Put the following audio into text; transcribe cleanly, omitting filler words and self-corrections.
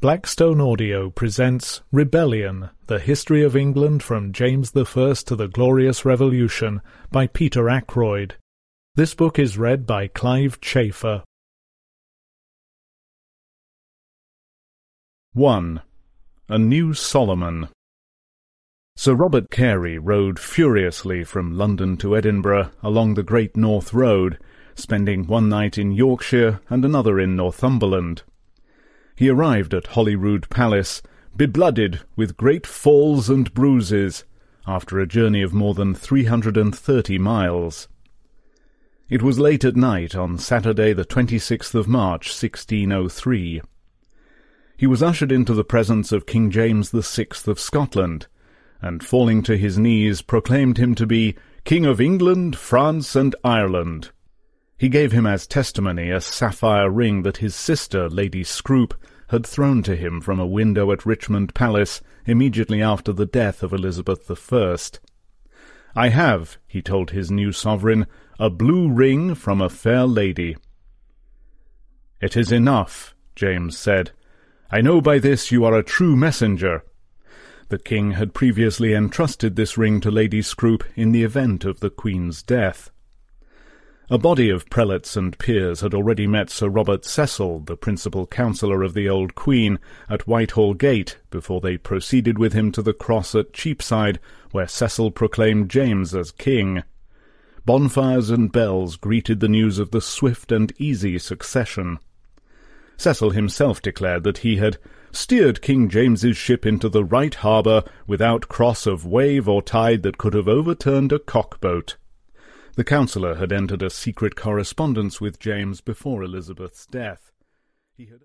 Blackstone Audio presents Rebellion, The History of England from James I to the Glorious Revolution by Peter Ackroyd. This book is read by Clive Chafer. 1. A New Solomon. Sir Robert Carey rode furiously from London to Edinburgh along the Great North Road, spending one night in Yorkshire and another in Northumberland. He arrived at Holyrood Palace, beblooded with great falls and bruises, after a journey of more than 330 miles. It was late at night on Saturday the 26th of March, 1603. He was ushered into the presence of King James VI of Scotland, and falling to his knees proclaimed him to be King of England, France, and Ireland. He gave him as testimony a sapphire ring that his sister, Lady Scroope, had thrown to him from a window at Richmond Palace immediately after the death of Elizabeth I. "I have," he told his new sovereign, "a blue ring from a fair lady." "It is enough," James said. "I know by this you are a true messenger." The king had previously entrusted this ring to Lady Scroope in the event of the Queen's death. A body of prelates and peers had already met Sir Robert Cecil, the principal counsellor of the old Queen, at Whitehall Gate, before they proceeded with him to the cross at Cheapside, where Cecil proclaimed James as king. Bonfires and bells greeted the news of the swift and easy succession. Cecil himself declared that he had steered King James's ship into the right harbour without cross of wave or tide that could have overturned a cock-boat. The counsellor had entered a secret correspondence with James before Elizabeth's death. He had